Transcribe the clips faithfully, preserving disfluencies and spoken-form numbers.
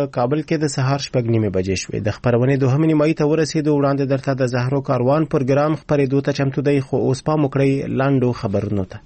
په کابل کې د سهار شپږ نیمې بجې شوې. د خپرونې دوهمې نیمایي ته ورسېدو. وړاندې درته د زهرو کاروان پروګرام خپرېدو ته چمتو دی، خو اوس پام وکړئ لاندو خبرونو ته.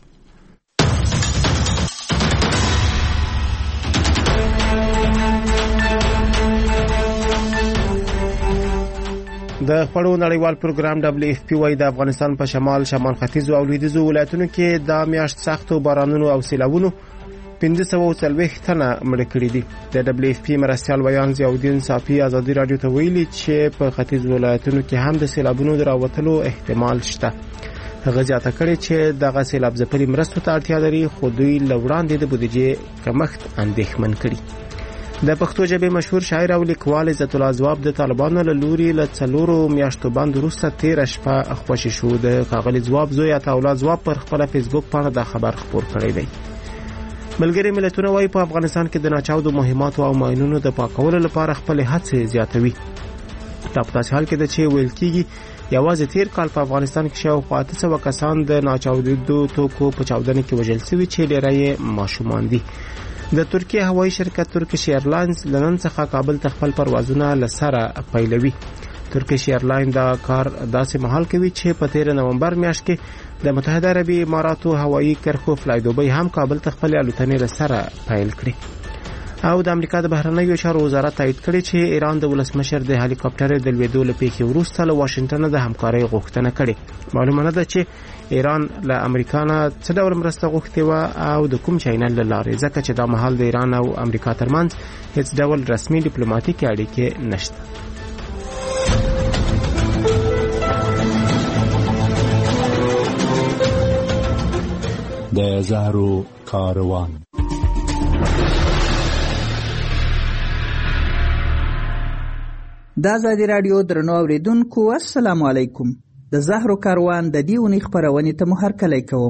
د خوړو نړیوال پروګرام دبليو اف پی وايي د افغانستان په شمال، شمال ختیځو او لویدیځو ولایتونو کې د میاشت سختو بارانونو او سیلاوونو پنځه سوه څلوېښت تنه مړه کړي دي. د دبليو اف پی مرستیال ویان ضیاءالدین صافي ازادي راډیو ته ویلي چې په ختیځو ولایتونو کې هم د سیلابونو د راوتلو احتمال شته. هغه زیاته کړې چې دغه سیلاب ځپلي مرستو ته اړتیا لري، خو دوی له وړاندې د بودیجې کمښت اندېښمن کړي. د پښتو ژبې مشهور شاعر او لیکوال عزت الله ځواب د طالبانو له لوري له څلورو میاشتو بند وروسته تېره شپه خوشې شو. د ښاغلي ځواب زوی عطاالله ځواب پر خپله فیسبوک پاڼه دا خبر خپور کړی دی. ملګري ملتونه وايي په افغانستان کې د ناچاودو مهماتو او ماینونو د پاکولو لپاره خپلې هڅې زیاتوي. دا په داسې حال کې ده چې ویل کېږي یوازې تیر کال په افغانستان کې شاوخوا اته سوه کسان د ناچاودېدو توکو په چاودنه کې وژل شوي چې ډېری یې ماشومان دي. د ترکیه هوایي شرکت ترکیش ایرلاینز له نن څخه کابل ته خپل پروازونه له سره پیلوي. ترکیش ایرلاین دا کار داسې مهال کوي چې په تېره نومبر میاشت کې د متحده عربي اماراتو هوایي کرښو فلای دوبۍ هم کابل ته خپل الوتنې له سره پیل کړي. او د امریکا د بهرنیو چارو وزارت تایید کړي چې ایران د ولسمشر د هلیکاپټر د لوېدو له پیښې وروسته له واشنګټن د همکارۍ غوښتنه کړې. معلومه نه ده چې ایران له امریکا نه څه ډول مرسته غوښتې وه او د کوم چینل له لارې، ځکه چې دا مهال د ایران او امریکا ترمنځ هیڅ ډول رسمي ډیپلوماټیکې اړیکې نشته. د زهرو کاروان. د ازادي راډیو درنو اوریدونکو السلام علیکم. د زهرو کاروان د دې اونۍ خپرونې ته مو هرکلی کوم.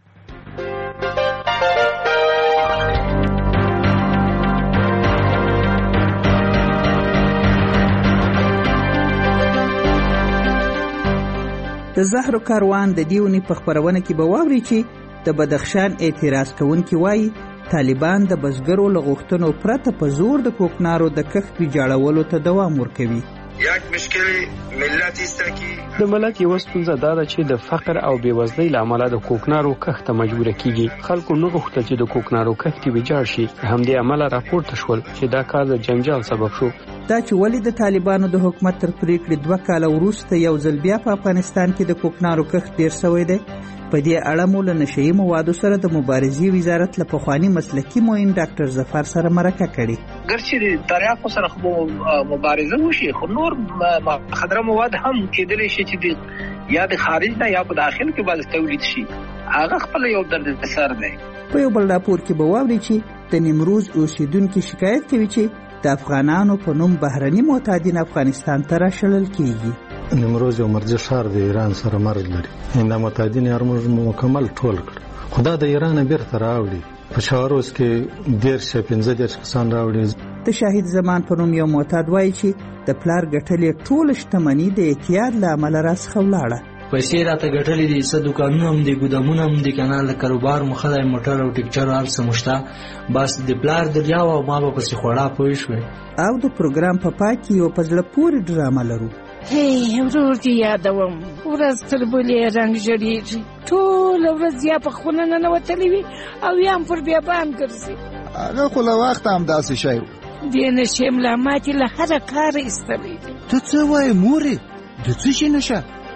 د زهرو کاروان د دې اونۍ په خپرونه کې به واوري چې د بدخشان اعتراض کوونکي وایي طالبان د بزګرو له غوښتنو پرته په زور د کوکنارو د کښت ویجاړولو ته دوام ورکوي. یک مشکل ملت است که د ملک یو ستونزه دا ده چې د فقر او بېوزلۍ له امله د کوکنارو کښت ته مجبور کیږي. خلکو نه غوښتل چې د کوکنارو کښت ویجاړ شي، همدې امله راپورته شول چې دا کار د جنجال سبب شو. دا چې ولې د طالبانو د حکومت تر پریکړې دوه کاله وروسته یو ځل بیا په افغانستان کې د کوکنارو کښت ډیر شوی دی، په دې اړه مو له نشهیي موادو سره د مبارزې وزارت له پخواني مسلکي معین ډاکټر ظفر سره مرکه کړې. ګرچې د تریاکو سره خو مبارزه وشي، خو نور مخدره مواد هم کېدلی شي چې یا د خارج نه یا په داخل کې باز تولید شي. هغه خپل یو درد سر دی. په یو بل راپور کې به واوري چې د نیمروز اوسیدونکي شکایت کوي چې د افغانانو په نوم بهرني معتادین افغانستان ته راشړل کیږي. نیمروز یو مرجع ښار د ایران سره مرج لري. دا معتادین یې موږ مکمل ټول کړ، خو دا د ایران بیرته راوړي. په شاروز کې دېرش پنځه دېرش کسان راوړي. د شاهد زمان په نوم یو معتاد وایي چې د پلار ګټلې ټوله شتمني د اعتیاد له امله راڅخه ولاړه. پیسې راته ګټلې دي، څه دوکانونه هم دي، ګودامونه هم دي، کنه د کاروبار مخه دی، موټر او ټیکچر هر څه مشته، بس د پلار دریا او ما به پسې خوړه پوه شوې. او د پروګرام په پای کې یو په زړه پورې ډرامه لرو. هی ورور دې یادوم، ورځ تر بلې رنګ ژړېږي، ټوله ورځ یا په خونه ننوتلی وي او یا هم پر بیابان ګرځي. هغه خو له وخته همداسې شی و. دې نشې ملا ماتې له هره کاره ایستلی دي. ته څه وایې مورې؟ د څه شي نشه؟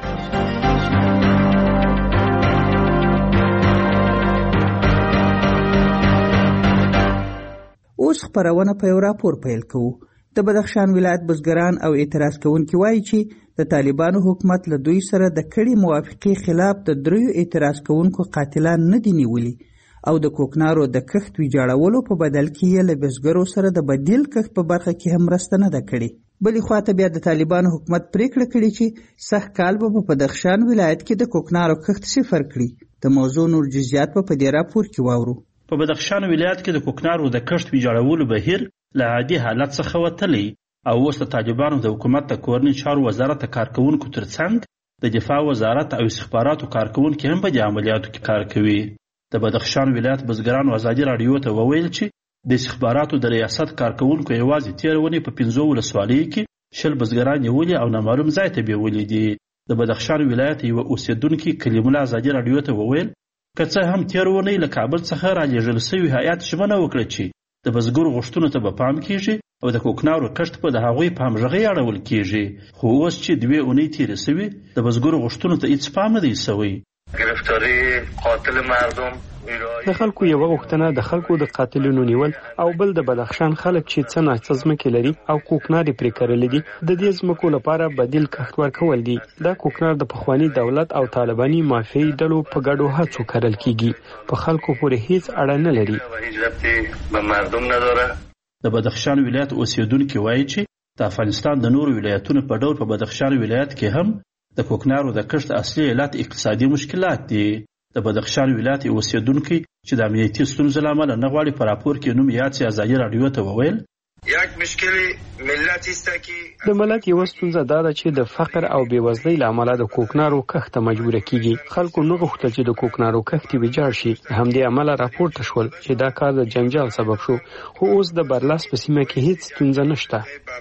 اوس خپرونه په یو راپور پیل کوو. د بدخشان ولایت بزګران او اعتراض کوونکي وایي چې د طالبانو حکومت له دوی سره د کړي موافقې خلاف د دریو اعتراض کوونکو قاتلان نه دي نیولي او د کوکنارو د کښت ویجاړولو په بدل کې یې له بزګرو سره د بدیل کښت په برخه کې هم مرسته نه ده کړې. بلې خواته بیا د طالبانو حکومت پریکړه کړې چې سږ کال به په بدخشان ولایت کې د کوکنارو کښت صفر کړي. د موضوع نور جزئیات په دې راپور کې واورو. په بدخشان ولایت کې د کوکنارو د کښت ویجاړولو بهیر له عادي حالت څخه وتلی او اوس د طالبانو د حکومت د کورني چارو وزارت د کارکوونکو ترڅنګ د دفاع وزارت او استخباراتو کارکوونکي هم په دې عملیاتو کې کار کوي. د بدخشان ولایت بزګرانو ازادي راډیو ته وویل چې د استخباراتو د ریاست کارکونکو یوازې تیر ونې په پنځو ولسوالیو کې شل بزګران نیولي او نامعلوم ځای ته بیولي دي. د بدخشان ولایت یو اوسیدونکي کلیم الله ازادي راډیو ته وویل که څه هم تیر ونې له کابل څخه رالیږل سوي هیات ژمنه وکړه چې د بزګرو غوښتنو ته به پام کیږي او د کوکنارو کښت په د هغوی په همغږۍ اړول کیږي، خو اوس چې دوې اونۍ تیرې سوي د بزګرو غوښتنو ته هیڅ پام نه دی سوی. گرفتاری قاتل مردم د خلکو یو غوښتنه د خلکو د قاتلینو نیول او بل د بدخشان خلک چې څه ناڅه ځمکې لري او کوکنار یې پرې کرلي دي د دې ځمکو لپاره بدیل کښت ورکول دي. دا کوکنار د پخواني دولت او طالباني مافیایي ډلو په ګډو هڅو کرل کیږي، په خلکو پورې هیڅ اړه نه لري. د بدخشان ولایت اوسیدونکي وایي چې د افغانستان د نورو ولایتونو په ډول په بدخشان ولایت کې هم د کوکنارو د کښت اصلي علت اقتصادي مشکلات دي. د بدخشان ولایت اوسیدونکي چې د امنیتي ستونزو له امله نه غواړي په راپور کې نوم یاد سي ازادي راډیو ته وویل یک مشکل ملت است که د ملت یو ستونزه دا ده چې د فقر او بیوزلۍ له امله د کوکنارو کښت ته مجبوره کیږي. خلکو نه غوښتل چې د کوکنارو کښت ویجاړ شي، همدې امله راپورته شول چې دا کار د جنجال سبب شو، خو اوس د برلاس په سیمه کې هیڅ ستونزه نشته.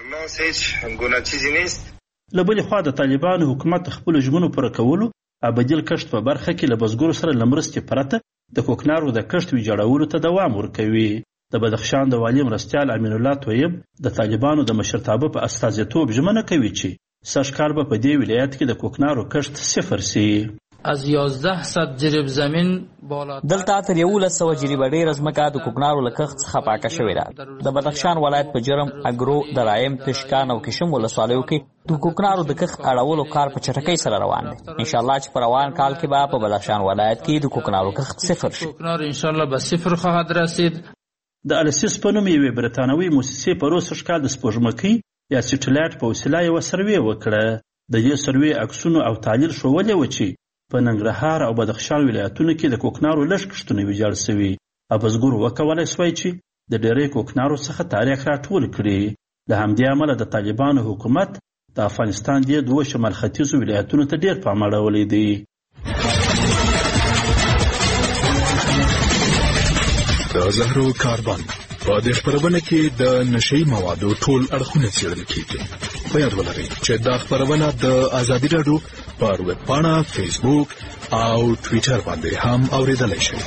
له بلې خوا د طالبانو حکومت خپلو ژمنو پوره کولو او بدیل کښت په برخه کې له بزګرو سره له مرستې پرته د کوکنارو د کښت ویجاړولو ته دوام ورکوي. د بدخشان د والي مرستیال امین الله طیب د طالبانو د مشرتابه په استازیتوب ژمنه کوي چې سږ کال به په دې ولایت کې د کوکنارو کښت صفر سي. از یازده صد جریب زمین دلته تر یولس سوه جریبه ډېره ځمکه د کوکنارو له کښت څخه پاکه شوې ده. د بدخشان ولایت په جرم، اګرو، درایم، پشکان او کشم ولسوالیو کې د کوکنارو د کښت اړولو کار په چټکۍ سره روان دی. انشاءالله چې په روان کال کې به په بدخشان ولایت کې د کوکنارو کښت صفر شي. کوکنار انشاءالله به صفر خواهد رسید. د السیس په نوم یوې برتانوي موسسې په روز سږ کال د سپوږمکۍ یا سیټلایټ په وسیله یوه سروې وکړه. د دې سروې عکسونو او تحلیل ښودلی و چې په ننګرهار او بدخشان ولایتونو کې د کوکنارو لږ کښتونه ویجاړ سوي او بزګرو وکولی سوی چې د ډېری کوکنارو څخه تاریخ راټول کړي. له همدې امله د طالبانو حکومت د افغانستان دې دوه شمال ختیځو ولایتونو ته ډېر پام اړولی دی. د زهرو کاربن په دې خپرونه کې د نشي موادو ټول اړخونه څېړل کیږي. په یاد ولرئ چې دا خپرونه د ازادي راډیو پر ویب پاڼه، فیسبوک او ټویټر باندې هم اوریدلای شئ.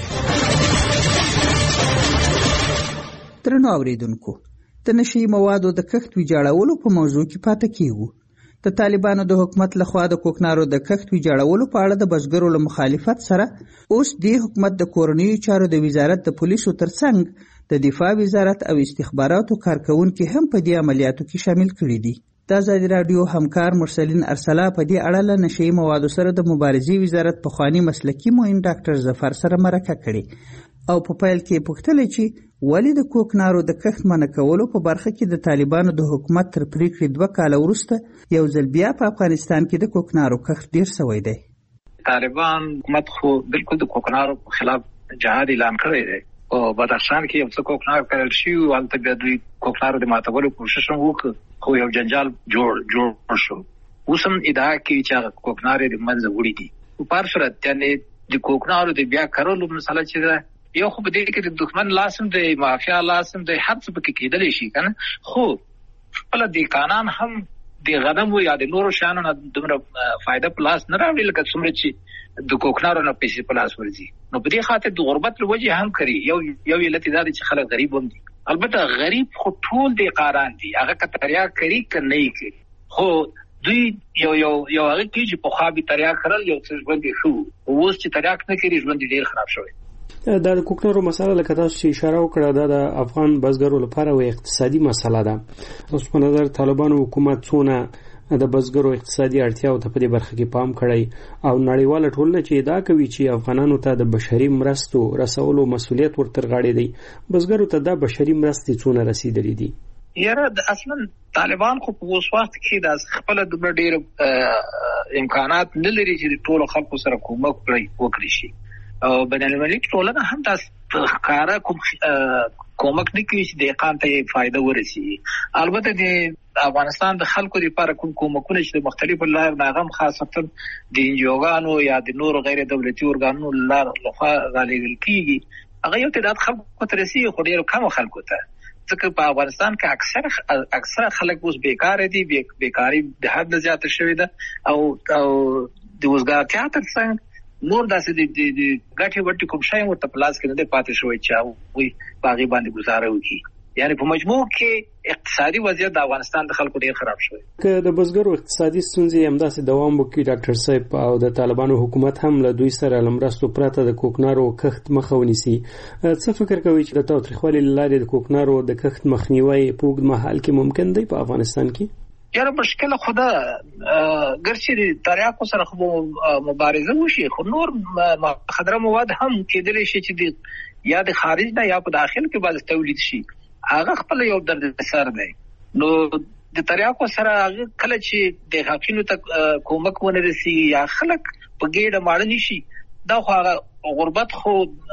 درنو اوریدونکو، د نشي موادو د کښت ویجاړولو په موضوع کې پاتې کیږو. د طالبانو د حکومت لخوا د کوکنارو د کښت ویجاړولو په اړه د بزګرو له مخالفت سره اوس د حکومت د کورنیو چارو د وزارت د پولیسو ترڅنګ د دفاع وزارت او استخباراتو کارکونکي هم په دې عملیاتو کې شامل کړي دي. د ازادي راډیو همکار مرسلین ارسلا په دې اړه له نشي موادو سره د مبارزې وزارت پخوانی مسلکي معین ډاکټر ظفر سره مرکه کړې او په پیل کې پوښتنه چې ولې د کوکنارو د کښت منع کولو په برخه کې د طالبانو د حکومت تر پریکړې دوه کاله وروسته یو ځل بیا په افغانستان کې د کوکنارو کښت ډیر شوی دی. طالبان حکومت خو بالکل د کوکنارو په خلاف جهاد اعلان کړی دی او بدخشان کې یو څه کوکنار کرل شي او هلته بیا دوی کوکنارو د ماتولو کوشش هم وکړ، خو یو جنجال جوړ جوړ شو. اوس هم ادعا کوي چې کوکنار د منځه وړي دي. په هر صورت یعنې د کوکنارو د بیا کرلو مسله چې ده یو خو په دې کې د دښمن لاسم دی، مافیا لاسم دی، هر څه پکې کېدلی شي که نه، خو خپله دهقانان هم د غنمو یا د نورو شیانو نه دومره فایده په لاس نه راوړي لکه څومره چې د کوکنارو نه پیسې په لاس ورځي. نو په دې خاطر د غربت له وجې هم کوي. یو یو علت دا دی چې خلک غریب هم دي. البته غریب خو ټول دهقانان دي، هغه که تریاک کوي که نه یې کوي، خو دوی یو یو یو هغه کوي چې پخوا به تریاک کرل یو څه ژوند یې ښه و، اوس چې تریاک نه کوي ژوند یې ډېر خراب شوی. دا د کوکنارو مسله لکه تاسو چې اشاره وکړه دا د افغان بزګرو لپاره یو اقتصادي مسله ده. اوس په نظر طالبانو حکومت څونه د بزګرو اقتصادي اړتیاو ته په دې برخه کې پام کړی او نړیواله ټولنه چې ادعا کوي چې افغانانو ته د بشري مرستو رسولو مسؤلیت ورتر غاړې دی، بزګرو ته دا بشري مرستې څونه رسیدلې دي؟ یاره د اصلا طالبان خو په اوس وخت کې د خپل د ډېر امکانات نه لري چې ټول خلکو سره کومک وکړي شي او بین المللي ټولنه هم تاسو ښکاره کوم کومک نه کوي چې دهقان ته فایده ورسي. البته د افغانستان د خلکو لپاره کوم کومکونه چې مختلفو لارو نه هم خاصتا د انجوګانو یا د نورو غیر دولتي ارګانونو لار لخوا غالېږل کیږي هغه یو تعداد خلکو ته رسیږي خو ډېر کم خلکو ته، ځکه په افغانستان کې اکثر اکثر خلک اوس بیکار دي، بیکاری د حد نه زیاته شوې ده او او د وزګارتیا تر څنګ نور داسې د ګټې وټې کوم شی ورته په لاس کې نه دی پاتې شوی چې هغوی په هغې باندې ګزاره وکړي. یعنی په مجموع کې اقتصادي وضعیت د افغانستان د خلکو ډیر خراب شوی. که د بزګرو اقتصادي ستونزې همداسې دوام وکړي ډاکټر صاحب او د طالبانو حکومت هم له دوی سره له مرستو پرته د کوکنارو کښت مخه ونیسي، څه فکر کوي چې د تاوتریخوالي له لارې د کوکنارو د کښت مخنیوی په اوږد مهال کې ممکن دی په افغانستان کې؟ یاره مشکل خو ده، ګرچې د تریاکو سره خو مبارزه وشي خو نور مخدره مواد هم کېدلی شي چې د یا د خارج نه یا په داخل کې بعض تولید شي، هغه خپل یو درد سر دی. نو د تریاکو سره هغه کله چې د حقینو ته کومک ونه رسي یا خلک په ګډه ماړه نشي، دا خو هغه غربت خو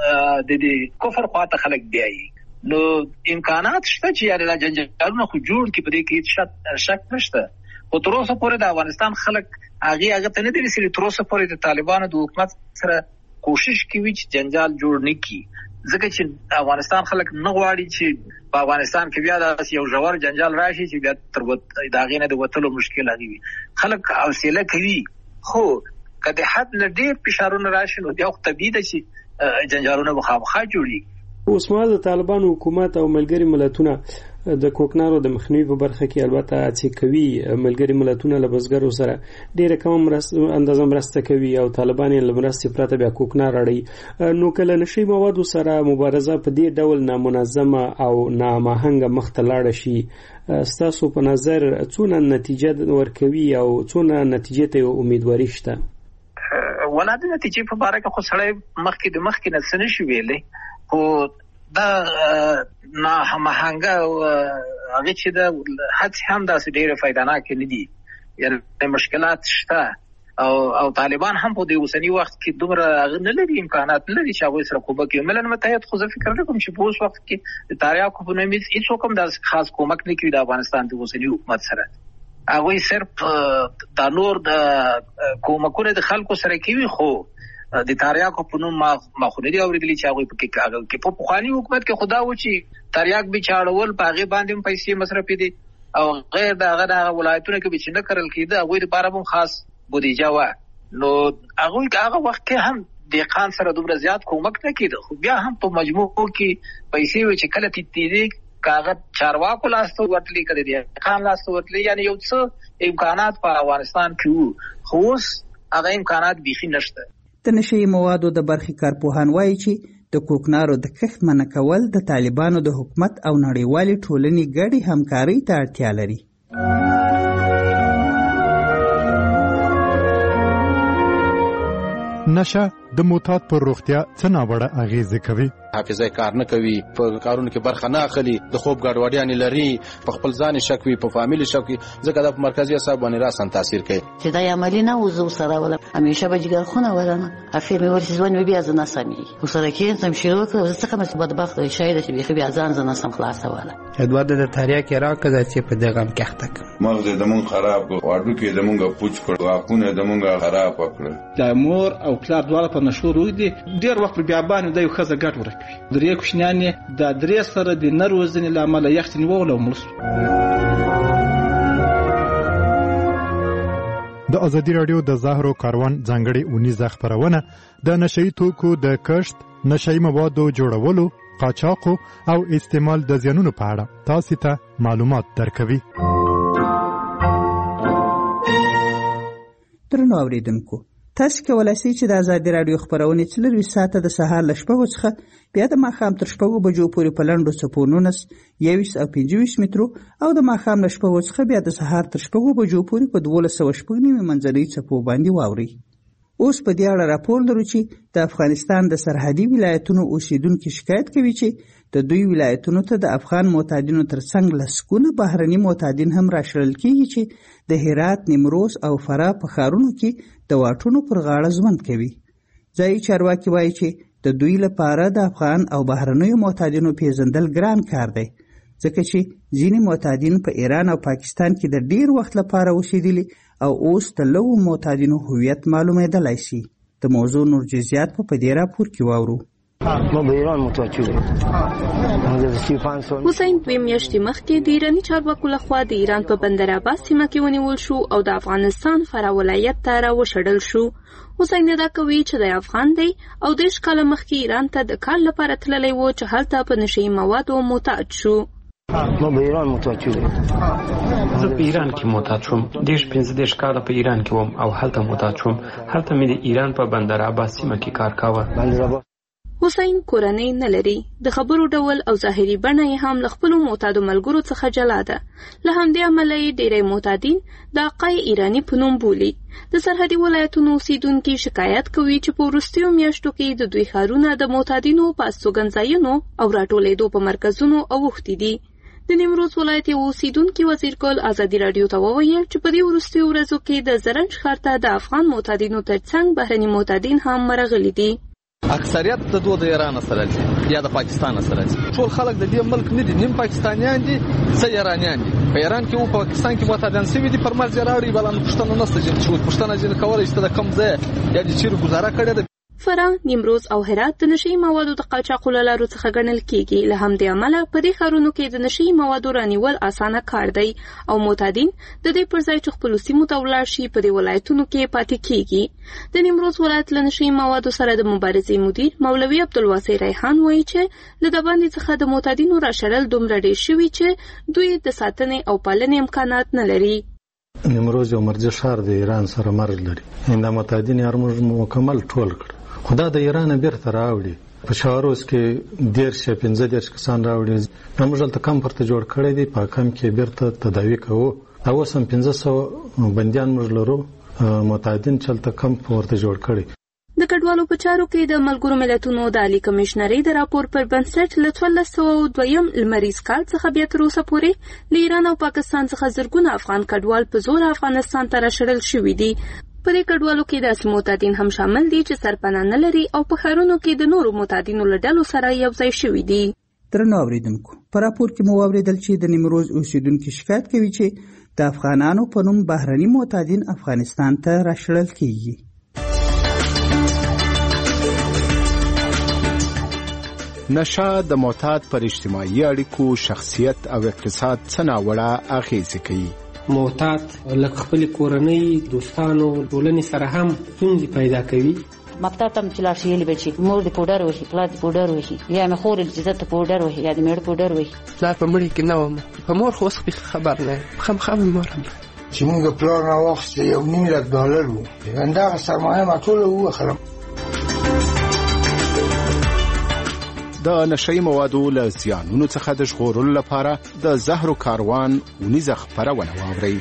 د کفر خواته خلک بیایي. نو امکانات شته چې یاره دا جنجالونه خو جوړ کړي، په دې کې شک نشته، خو تر اوسه پورې د افغانستان خلک هغې هغه ته نه دي رسېدلي. تر اوسه پورې د طالبانو د حکومت سره کوشش کوي چې جنجال جوړ نه کړي، ځکه چې افغانستان خلک نه غواړي چې په افغانستان کې بیا داسې یو ژور جنجال راشي چې بیا تر د هغې نه د وتلو مشکل هغې وي. خلک حوصله کوي، خو که د حد نه ډېر فشارونه راشي نو بیا خو طبیعي ده چې جنجالونه به خامخا جوړېږي. اوس مهال د طالبانو حکومت او ملګري ملتونه د کوکنارو د مخنیوي په برخه کې البته هڅې کوي. ملګري ملتونه له بزګرو سره ډېره کمه اندازه مرسته کوي او طالبان یې له مرستې پرته بیا کوکنار اړوي. نو که له نشي موادو سره مبارزه په دې ډول نامنظمه او ناماهنګه مخته لاړه شي، ستاسو په نظر څونه نتیجه ورکوي او څونه نتیجې ته امیدواري شته؟ ولا د نتیجې په باره کې خو سړی مخکې د مخکې نه څه نشي ویلی، خو دا نه هماهنګه هغه چې د هڅې هم داسې ډېرې فایدهناکې نه دي، یعنې مشکلات شته او او طالبان هم په دې اوسني وخت کې دومره هغه نه لري، امکانات نه لري چې هغوی سره کومک وکړي. ملل متحد خو زه فکر نه کوم چې په اوس وخت کې د تریاکو په نوم هېڅوک هم داسې خاص کومک نه کوي د افغانستان د اوسني حکومت سره. هغوی صرف دا نور د کومکونه د خلکو سره کوي، خو د تریاکو په نوم ما خو نه دي اورېدلي چې هغوی پکې په پخواني حکومت کې خو دا و چې تریاک به چاړول په هغې باندې هم پیسې مصرفې دي او غیر د هغه د هغه ولایتونه کې به چې نه کرل کېده هغوی دپاره به هم خاص بودیجه وه. نو هغوی هغه وخت کې هم دهقان سره دومره زیات کومک نه کېده، خو بیا هم په مجموع کې پیسې وې چې کله تېرېدې که هغه چارواکو لاسته ورتلي که د دهقان لاسته ورتلي، یعنې یو څه امکانات په افغانستان کې وو، خو اوس هغه امکانات بیخي نشته. د نشي موادو د برخې کارپوهان وایي چې د کوکنارو د کښت منع کول د طالبانو د حکومت او نړیوالې ټولنې ګډې همکارۍ ته اړتیا لري. نشه د معتاد پر روغتیا څه ناوړه اغیزې کوي؟ حافظه کار نه کوي، په کارونو کې برخه نه اخلي، د خوب ګډوډیانې لري، په خپل ځان شک وي، په فامیل شک وي، ځکه دا په مرکزي اعصاب باندې راسن تاثیر کوي. چې دا عملی نه وزو سره ولا همیشه به جګر خونه ولنه افیر مې ورسې ځوان بیا ځنه سمي وسره کې تم شروع کړو څه کوم بدبخت شاید چې بیا ځان ځنه سم خلاص ولا ادوار د تاریخ کې راکړه چې په دغه هم کېخته مغز د مون خراب کړ، واډو کې د مونږه پوچ کړ، واکونه د مونږه خراب کړ. د مور او پلار دواړه په نشو روي دي، ډیر وخت بیا باندې د یو خزه ګټ ورکوي. درې کوشنیانې د درې سره د نروزنې لامل یخت نیول او ملس. د ازادي رادیو د زهرو کاروان ځانګړي اونیزه خبرونه د نشئی توکو د کښت، نشئی موادو جوړولو، قاچاق او استعمال د زیانونو په اړه تاسو ته معلومات درکوي. درنو اوریدونکو، تاسو کولای شئ چې د ازادي رادیو خبرونه څلور ساعته د سهار له شپږو څخه بیا د ماښام تر شپږو بجو پورې په لنډو څپو نولس، یوویشت او پنځه ویشت مترو او د ماښام له شپږو څخه بیا د سهار تر شپږو بجو پورې په دولس سوه شپږ نیمې منځنۍ څپو باندې واورئ. اوس په دې اړه راپور لرو چې د افغانستان د سرحدي ولایتونو اوسیدونکي شکایت کوي چې د دوی ولایتونو ته د افغان معتادینو ترڅنګ لسګونه بهرني معتادین هم راشړل کیږي چې د هرات، نیمروز او فراه په ښارونو کې د واټونو پر غاړه ژوند کوي. ځایي چارواکي وایي چې د دوی لپاره د افغان او بهرنیو معتادینو پیژندل ګران کار دی، ځکه چې ځینې معتادین په ایران او پاکستان کې د ډیر وخت لپاره اوسېدلي او اوس د لوو معتادینو هویت معلومېدلی شي. د موضوع نور جزئیات په دې راپور کې واورو. ما به ایران متوجه شدیم. حسین دوه میاشتې مخکې د ایراني چارواکو لخوا د ایران په بندر عباس سیمه کې ونیول شو او د افغانستان فرا ولایت ته راوشړل شو. حسین ادعا کوي چې د افغان دی او دېرش کاله مخکې ایران ته د کار لپاره تللی و چې هلته په نشهیي موادو معتاد شو. ما به ایران متوجه شدیم. زه په ایران کې معتاد شوم. دېرش پنځه دېرش کاله په ایران کې وم او هلته معتاد شوم. هلته مې د ایران په بندر عباس سیمه کې کار کاوه. حسین کورنۍ نه لري. د خبرو ډول او ظاهري بڼه یې هم له خپلو معتادو ملګرو څخه جلا ده. له همدې امله یې ډېری معتادین د آقای ایراني په نوم بولي. د سرحدي ولایتونو اوسیدونکي شکایت کوي چې په وروستیو میاشتو کې د دوی ښارونه د معتادینو په استوګنځایونو او راټولېدو په مرکزونو اوښتي دي. د نیمروز ولایت یو اوسیدونکي وزیرګل ازادي راډیو ته وویل چې په دې وروستیو ورځو کې د زرنج ښار ته د افغان معتادینو ترڅنګ بهرني معتادین هم مرغلي دي. اکثریت د دوه د ایران سره دي یا د پاکستان سره دي. ټول خلک د دې ملک نه دي، نیم پاکستانیان دي څه ایرانیان دي. په ایران کې او پاکستان کې معتادان سوي دي، پر مرز راړي بلان پښتنه نسته چې پښتنه جن کولای شي د کم ځای یا د چیرې گزاره کړي ده. فراه، نیمروز او هرات د نشهیي موادو د قاچاقو له لارو څخه ګڼل کېږي. له همدې امله په دې ښارونو کې د نشهیي موادو رانیول اسانه کار دی او معتادین د دې پر ځای چې خپلو سیمو ته ولاړ شي په دې ولایتونو کې پاتې کېږي. د نیمروز ولایت له نشهیي موادو سره د مبارزې مدیر مولوي عبدالواسع ریحان وایي چې له د باندې څخه د معتادینو راشړل دومره ډېر شوي چې دوی د ساتنې او پالنې امکانات نه لري. نیمروز یو مرکزي ښار د ایران سره مرز لري. دا معتادین یې موږ مکمل ټول کړ. خدا د ایران بیرته راوړي. په شاروس کې دېرش پنځه دېرش کسان راوړي. موږ دلته کم پرته جوړ کړی دی. په کم کې بیرته تداوی کوو. اوس هم پنځه سوه بندیان موږ لرو. معتادین چلته کم ورته جوړ کړی. د کډوالو په چارو کې د ملګرو ملتونو د عالی کمشنرۍ د راپور پر بنسټ له څوارلس سوه دویم لمریز کال څخه بیا تر اوسه پورې له ایران او پاکستان څخه زرګونه افغان کډوال په زور افغانستان ته راشړل شوي دي. په دې کډوالو کې داسې معتادین هم شامل دي چې سرپناه نه لري او په ښارونو کې د نورو معتادینو له ډلو سره یو ځای شوي دي. درنو اورېدونکو، په راپور کې مو واورېدل چې د نیمروز اوسیدونکي شکایت کوي چې د افغانانو په نوم بهرني معتادین افغانستان ته راشړل کېږي. نشه د معتاد پر اجتماعي اړیکو، شخصیت او اقتصاد څه ناوړه اغېزې کوي. معتاد لکه خپل کورنۍ، دوستانو، ټولنې سره هم ستونزې پیدا کوي. مکتب ته چې لاړ شي یې به چې مور دې پوډر وهي، پلار دې پوډر وهي، یا مې خور دې چې ته پوډر وهي یا دې مېړه پوډر وهي. پلار په مړي کې نه وم، په مور خو اوس خبر نه یم، خامخا مې مور هم چې موږ پلار راواخیسته یو نیم لک ډالر وو. همدغه سرمایه ما ټوله ووخلم. د نشهیي موادو له زیانونو څخه د ژغورلو لپاره د زهرو کاروان اونیزه خپرونه واورئ.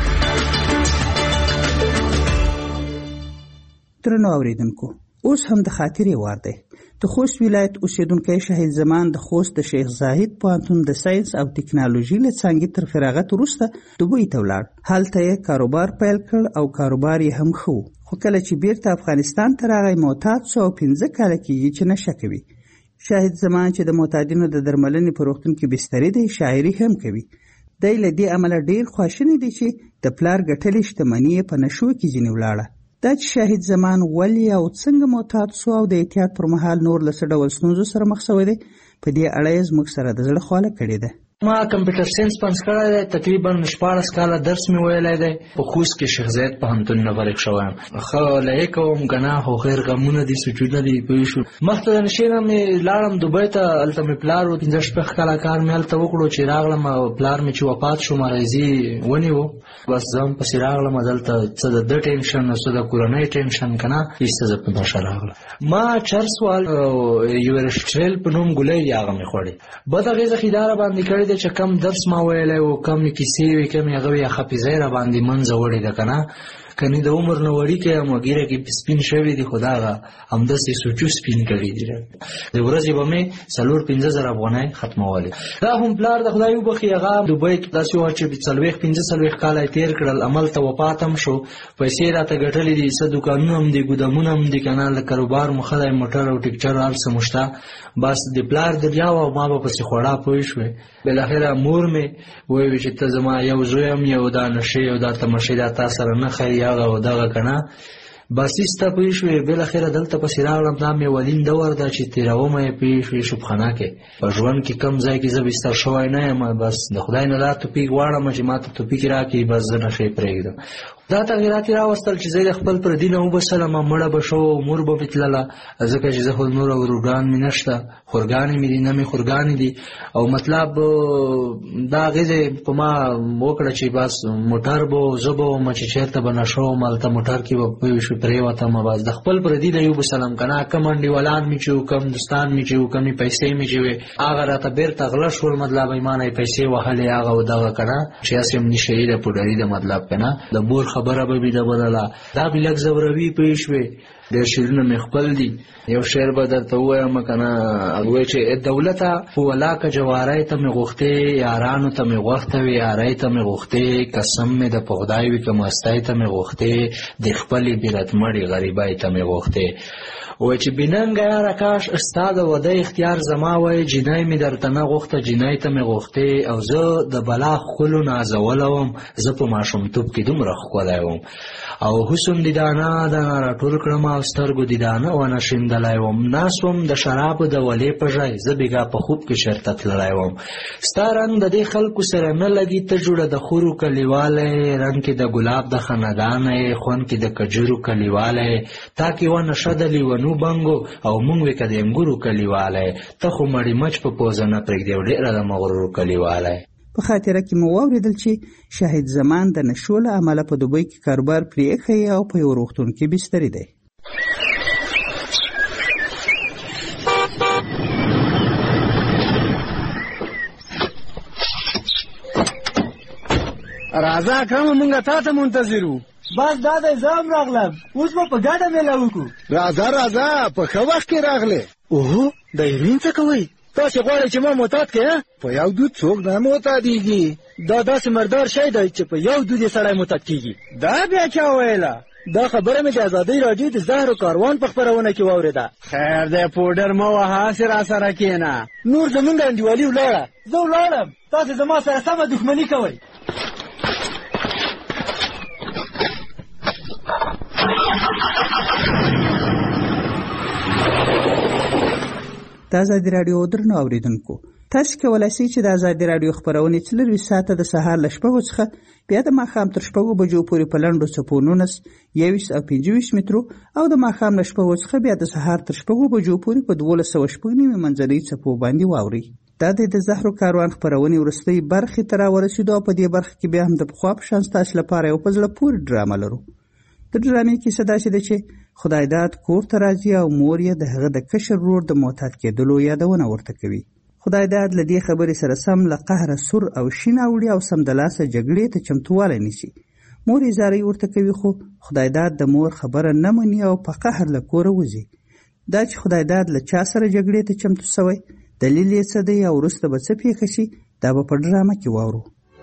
درنو اورېدونکو، اوس هم د خاطرې وار دی. د خوست ولایت اوسیدونکی شهید زمان د خوست د شیخ زاهد پوهنتون د ساینس او ټکنالوژي له څانګې تر فراغت وروسته دوبۍ ته ولاړ. هلته یې کاروبار پیل کړ او کاروبار یې هم ښه و. خو کله چې بیرته افغانستان ته راغی معتاد شو او پنځه کاله کېږي چې نشه کوي. شاهد زمان چې د معتادینو د درملنې په روغتون کې بسترې دی، شاعري هم کوي. دی له دې امله ډېر خواشینی دی چې د پلار ګټلې شتمني یې په نشو کې ځینې ولاړه. دا چې شاهد زمان ولې او څنګه معتاد شو او د احتیاط پر مهال نور له څه ډول ستونزو سره مخ شوی دی، په دې اړه یې زموږ سره د زړه خواله کړې ده. ما کمپیوټر ساينس پنځ کړی دی، تقریبا شپاړس کاله درس مې ویلی دی. په خوست کې شیخ زاید پوهنتون نه فارغ شوی یم. ښه لیکې کوم ګناه خو خیر غمونه دي، سوچونه دي، پوه شو. مخته د نشې نه مې لاړم دوبۍ ته. هلته مې پلار و، پنځه شپږ کاله کار مې هلته وکړو. چې راغلم پلار مې چې وفات شو، مرضي ونیو. بس زه هم پسې راغلم. دلته څه د ده ټینشن او څه د کورنۍ ټینشن که نه، ایسته زه په نشه راغلم. ما چرس وال یو رشټریل په نوم ګولۍ دي، هغه مې خوړې. بد اغېزه خې دا راباندې کړې ده چې کم درس ما ویلی و، کمې کیسې وې، کمې هغه وې، حافظه یې راباندې منځه وړې ده که نه. کنې د عمر نه وړیکې یم، ږیره کې سپین شوي دي، خو د هغه همداسې سوچو سپین کړي دي. د ورځې به مې څلور پنځه زره افغانۍ ختمولې. دا هم پلار د خدای وبخښي، هغه دوبۍ کې داسې وه چې څلوېښت پنځه څلوېښت کاله یې تېر کړل. هملته وفات هم شو. پیسې یې راته ګټلې دي، څه دوکانونه هم دي، ګودامونه هم دي که نه، له کاروبار مو ښه دی، موټر او ټکچر هر څه مو شته. بس د پلار دریا وه او ما به پسې خوړه، پوه شوې. بالاخره مور مې وویل چې ته زما یو زوی یم، یو دا نشې او دا تمشې دا تا سره نه ښایي، هغه او دغه که نه. باسیس ته پوه شوې بالاخره دلته پسې راغلم دا مې ولین دور ده چې تېرومه یې پوه شوې شوبخانه کې په ژوند کې کم ځای کې زه بستر شوی نه یم بس د خدای نه دا توپیک غواړم چې ما ته توپیک راکړي بس زه نشی پرېږدم دا تغیرات یې راوستل چې زه د خپل پردي نه وبسلم مړه به شو مور به مې تلله ځکه چې زه خو نور وروګان مې نشته خورګانې مې دي نه مې خورګانې دي او مطلب دا اغېزې په ما وکړه چې بس موټر به زه به وم چې چېرته به نشه وم هلته موټر کې به پوه شوې پرېوتم بس د خپل پردي نه یې وبسلم که نه کم انډیوالان مې چې وو کم دوستان مې چې وو کمې پیسې مې چې وې هغه راته بېرته غله شول مطلب یې ما نه یې پیسې وهلې هغه و دغه که نه چې هسې هم نشه یې ده پوډري ده مطلب که نه د مور خبره به مې د بدله دا مې لږ زوروي پوه شوې ډېر شعرونه مې خپل دي یو شعر به درته ووایم که نه هغه وایي چې دولته خو ولاکه جواری ته مې غوښتې یارانو ته مې غوښته وې یارۍ ته مې غوښتې قسم مې د په خدای وي که مستۍ ته مې غوښتې د خپلې بیرتمړې غریبۍ ته مې غوښتې وای چې بیننګه یاره کاش ستا د واده اختیار زما وای جینۍ مې درته نه غوښته جینۍ ته مې غوښتې او زه د بلا ښکلو نازولی وم زه په ماشومتوب کې دومره ښکلی وم او حسن دې دانه دانه راټول کړم او سترګو دې دانه ونه شیندلی وم ناست وم د شرابو د ولې په ژای زه بېګا په خوب کې چېرته تللی وم ستا رنګ د دې خلکو سره نه لګي ته جوړه د خورو کلیوالی رنګ کې د ګلاب د خندانه یې خوند کې د کجورو کلیوالی تا کې ونه ښه د لیونو بنګو او مونږ وې که د انګورو کلیوالی ته خو مړی مچ په پوزه نه پرېږدې او ډېره د مغرورو کلیوالی په خاطره کې مو واورېدل چې شاهد زمان د نشو له امله په دوبۍ کې کاروبار پرې ایښی او په یو روغتون کې بستري دی. راځه اکرمه مونږ تا ته منتظر وو بس دا دی زه هم راغلم اوس به په ګډه میله وکړو. راځه راځه په ښه وخت کې راغلې. اوهو د ایرین څه کوئ تاسې غواړئ چې ما معتاد کړې په یو دود څوک نه معتادېږي دا داسې مردار شی دی چې په یو دود یې سړی معتاد کېږي. دا بیا چا ویله دا خبره مې د ازادۍ راډیو د زهرو کاروان په خپرونه کې واورېده. خیر دی پوډر مه وهه هسې راسره کښېنه نور زمونږ انډیوالي ولاړه زه ولاړم تاسې زما سره سمه دښمني کوئ. د ازادي راډیو درنو اورېدونکو تاسو کولی شئ چې د ازادي راډیو خپرونې څلرویشت ساعته د سهار له شپږو څخه بیا د ماښام تر شپږو بجو پورې په لنډو څپو نولس یوویشت او پنځه ویشت مترو او د ماښام له شپږو څخه بیا د سهار تر شپږو بجو پورې په دولس سوه شپږ نوي منځنۍ څپو باندې واورئ. دا د زهرو کاروان خپرونې وروستۍ برخې ته راورسېدو او په دې برخه کې بیا هم د پخوا په شان ستاسو لپاره یو په زړه پورې ډرامه لرو. د ډرامې کیسه داسې ده چې خدای داد کور ته راځي او مور یې د هغه د کشر ورور د معتاد کېدلو یادونه ورته کوي. خدای داد له دې خبرې سره سم له قهره سور او شین اوړي او سمدلاسه جګړې ته چمتووالی نیسي. مور یې زارۍ ورته کوي خو خدای داد د مور خبره نه مني او په قهر له کوره وځي. دا چې خدای داد له چا سره جګړې ته چمتو سوی دلیل یې څه دی او وروسته به څه پېښه شي دا به په ډرامه کې واورو.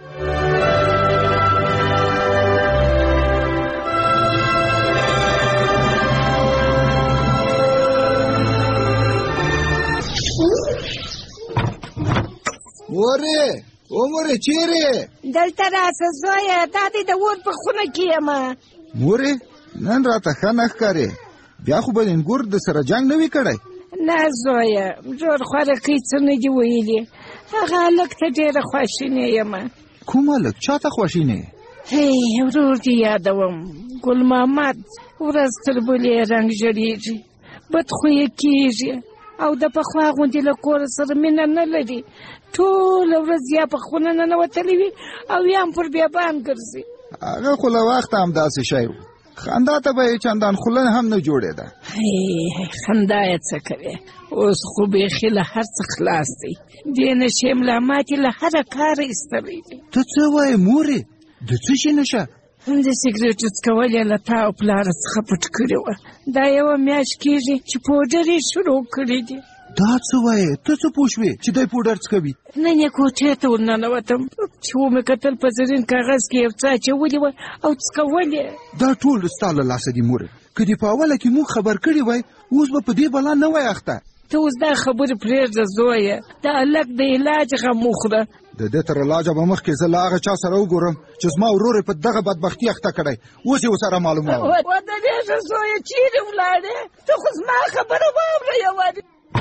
مورې او مورې چیرې دلته راسه زویه دا دې د اور په خونه کې یم. مورې نن راته ښه نه ښکارې بیا خو به انګور د سره جنګ نه وي کړی. نه زویه جوړ خوارکۍ څه نه دي ویلي هغه هلک ته ډېره خواشینې یم. کوم هلک چا ته خواشینې؟ هی ورور دې یادوم ګل محمد ورځ تر بلې رنګ ژړېږي بدخویه کېږي او د پخوا غوندې له کور سره مینه نه لري ټوله ورځ یا په خونه ننوتلی وي او یا هم پر بیابان ګرځي. هغه خو له وخته همداسې شی و خندا ته به یې چندان خوله هم نه جوړېده. خندا یې څه کوې اوس خو بیخي له هر څه خلاص دی دې نشې ملا ماتې له هره کاره ایستلی دی. ته څه وایې مورې د څه شي نشه؟ د سګرېټو څکول یې له تا او پلاره څخه پټ کړې وه دا یوه میاشت کېږي چې پوډر یې شروع کړي دي. دا څه وایې ته څه پوه شوې چې دی پوډر څکوي؟ نن یې کوټې ته ورننوتم چې ومې کتل په زرین کاغذ کې یو څه اچولي وه او څکول یې. دا ټول ستا له لاسه دي مورې که دې په اوله کې موږ خبر کړي وای اوس به په دې بلا نه وای اخته. ته اوس دا خبرې پرېږده زویه د هلک د علاج غم وخوره د دې تر علاجه به مخکې زه له هغه چا سره وګورم چې زما ورور په دغه بدبختي اخته کړی، اوس یې ورسره معلوموم. ودرېږه زویه، چیرې ولاړې؟ ته خو زما خبره واوره یوازې.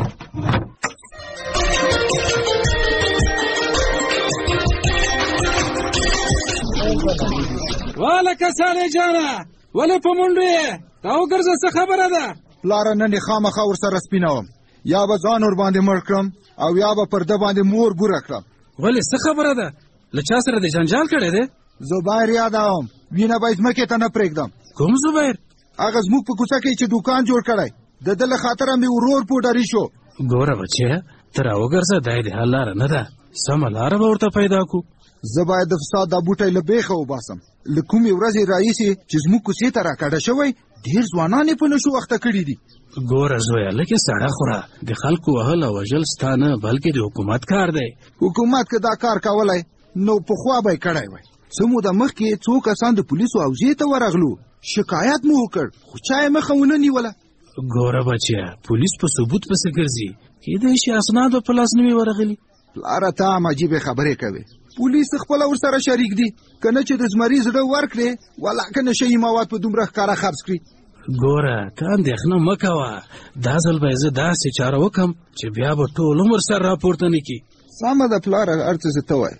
والکه صالح جانه، ولې په منډو یې؟ راوګرځه، څه خبره ده؟ پلاره نن یې خامخا ورسره سپینوم، یا به ځان ور باندې مړ کړم او یا به پر ده باندې مور بوره کړم. ولې څه خبره ده؟ له چا سره دې جنجال کړی دی؟ زبیر یادوم، وینه به یې ځمکې ته نه پرېږدم. کوم زبیر؟ هغه زموږ په کوڅه کې چې دوکان جوړ کړی، د ده له خاطره مې ورور پوډري شو. ګوره بچیه، ته راوګرځه، دا د حل لاره نه ده، سمه لاره به ورته پیدا کړو. زه باید د فساد دا بوټی له بیخه وباسم. له کومې ورځې راهیسې چې زموږ کوڅې ته راکډه شوی، ډېر ځوانان یې په نشو اخته کړي دي. ګوره زویه، لږې سړه خوره، د خلکو وهل او وژل ستا نه بلکې د حکومت کار دی. حکومت که دا کار کولی نو پخوا به یې کړی وی. څه موده مخکې څو کسان د پولیسو حوزې ته ورغلو، شکایت مو وکړ، خو چا یې مخه ونه نیوله. ګوره بچیه، پولیس په ثبوت پسې ګرځي، کیدای شي اسناد به په لاس نه وي ورغلي. پلاره ته هم عجیبې خبرې کوې. پولیس خپله ورسره شریک دي، که نه چې د زمري زړه ورکړې، والله که نشهیي مواد په دومره ښکاره خرڅ کړي. ګوره ته اندېښنه مه کوه، دا ځل به زه داسې چاره وکړم چې بیا به ټول عمر سر راپورته نه کړي. سمه ده پلاره، هر څه زه ته وایې.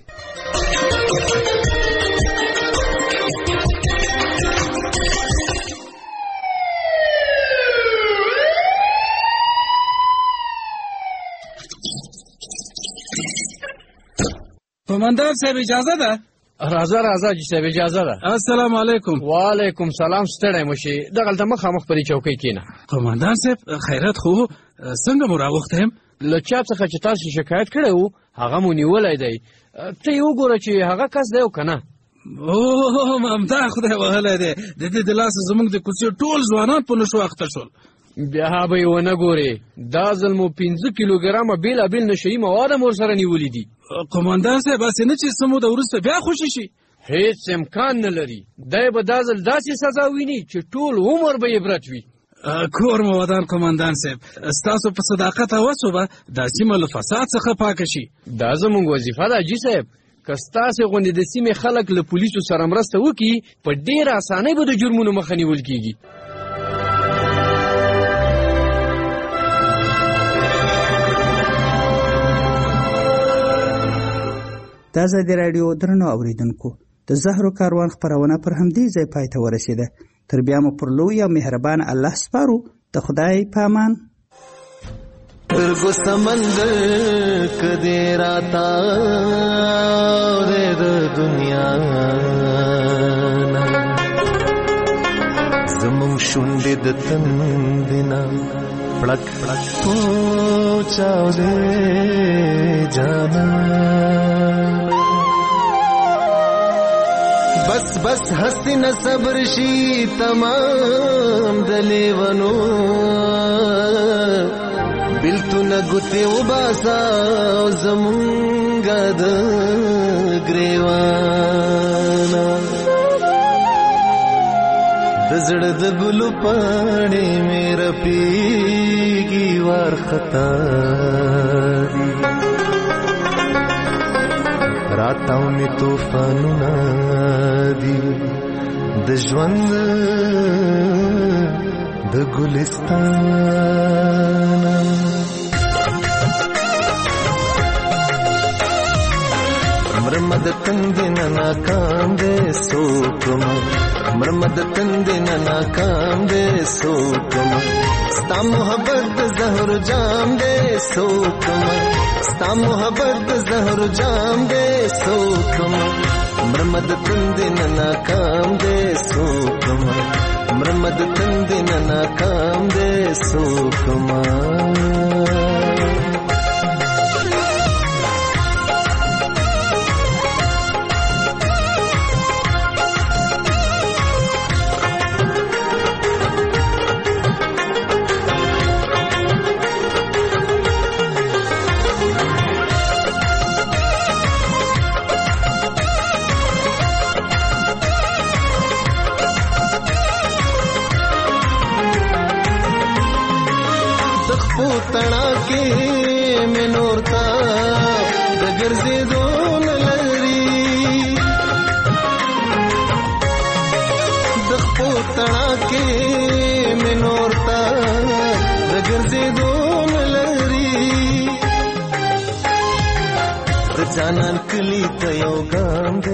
قمندان صاحب اجازه ده؟ راځه راځه جی صاحب، اجازه ده. السلام علیکم. وعلیکم سلام. ستړی مه شې، دغلته مخامخ پرې چوکۍ کښېنه. قمندان صاحب خیرات خو څنګه مو راوخته یم؟ له چا څخه چې تاسو شکایت کړی وو هغه مو نیولی دی، ته یې وګوره چې هغه کس دی او که نه. اوه ممتا خدای وهلی دی، د دې د لاسه زموږ د کوڅې ټول ځوانان په نشو اخته شول. بیا به یې ونه ګورې، دا ځل مو پنځه کیلوګرامه بېلابېل نشهیي مواد هم ورسره نیولي دي. قمندان صاحب هسې نه چې څه موده وروسته بیا خوشي شي؟ هیڅ امکان نه لري، دی به دا ځل داسې سزا ویني چې ټول عمر به یې عبرت وي. کور مو ودان قمندان صاحب، ستاسو په صداقت او هڅو به دا سیمه له فساد څخه پاکه شي. دا زموږ وظیفه ده جي صاحب، که ستاسې غوندې د سیمې خلک له پولیسو سره مرسته وکړي، په ډېره اسانۍ به د جرمونو مخه نیول کېږي. د ازادي راډیو درنو اوریدونکو، د زهرو کاروان خپرونه پر همدې ځای پای ته ورسېده. تر بیا مو پر لوی او مهربان الله سپارو. د خدای په امان. ترګو سمندر کدی راتا د دنیا زمون شونډې د تندنا پړک پړک پوچاو دې جانا بس بس هستی نه صبر شي تمام دلیونو بلتونه ګوتې وباسا زمونږه د ګریوانا د زړه د ګلو پاڼې مې رپېږي وارخطا دي راتاو می توفانونه دي د ژوند د ګلستان مرمد تندن ناکام دے سوکم مرمد تندن ناکام دے سوکم ستا محبت زہر جام دے سوکم ستا محبت زہر جام دے سوکم مرمد تندن ناکام دے سوکم مرمد تندن ناکام دے سوکم تنا के جانان کلی ته یو ګام